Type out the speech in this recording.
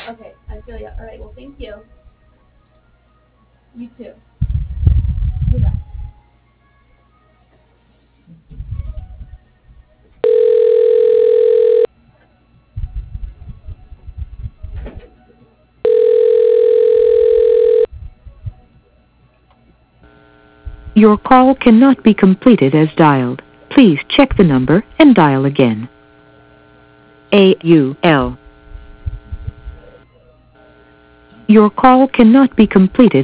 Okay, I feel you. All right, well, thank you. You too. Goodbye. Your call cannot be completed as dialed. Please check the number and dial again. AUL. Your call cannot be completed